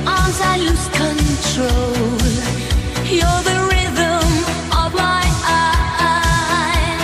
arms I lose control. You're the rhythm of my eye.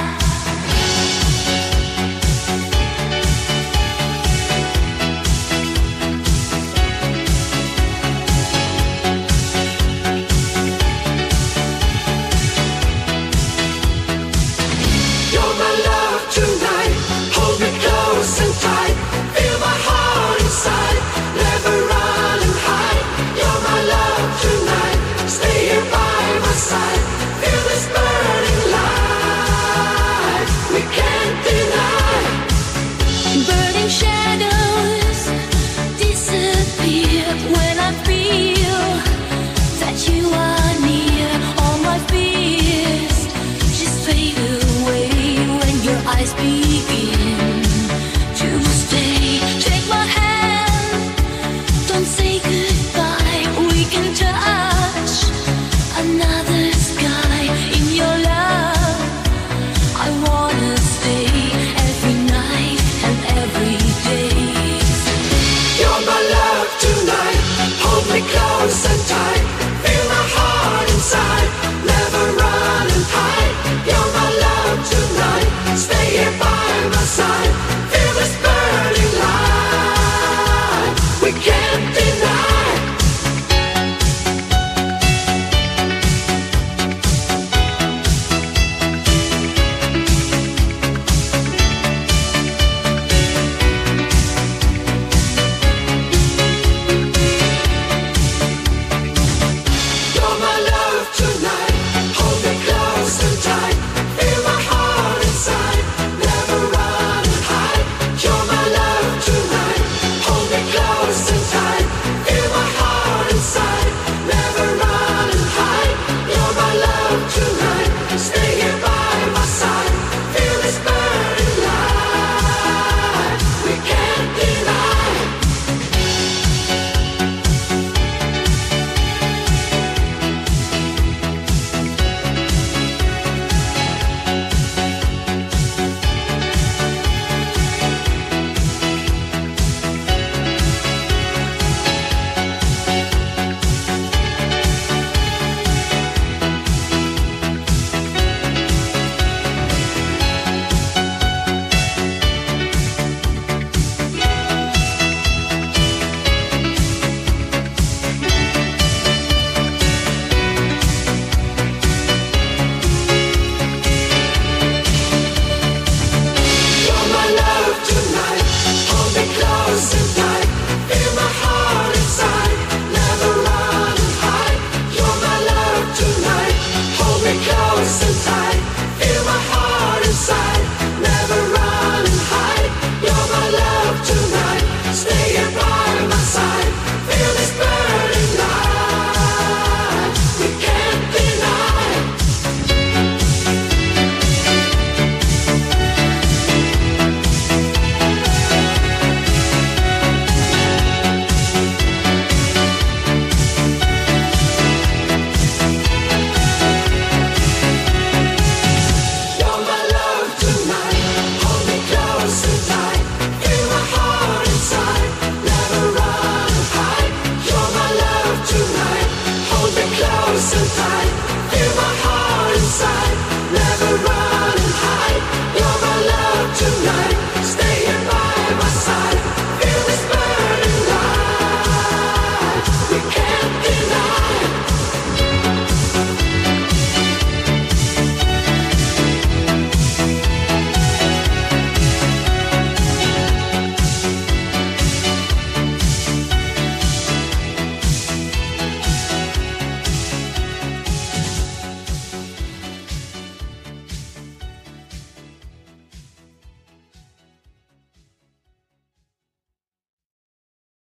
You're my love tonight. Hold me close and tight. Feel my heart inside. Never run and hide. You're my love tonight. Stay here by my side. Feel this burning light. We can't deny. Burning shadows disappear when I feel that you are near. All my fears just fade away when your eyes begin to stay. Take my hand, don't say goodbye. We can touch another sky in your love. I wanna stay every night and every day. You're my love tonight. Hold me close and tight. Feel my heart inside. Never run and hide. You're my love tonight. Stay here by my side. Feel this burning light. We can't